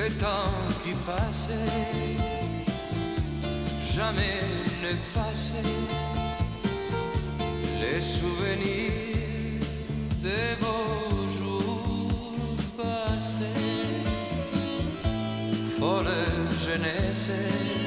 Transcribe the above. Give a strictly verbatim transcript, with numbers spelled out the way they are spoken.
le temps qui passait, jamais n'effacer les souvenirs des beaux jours passés. Folle jeunesse,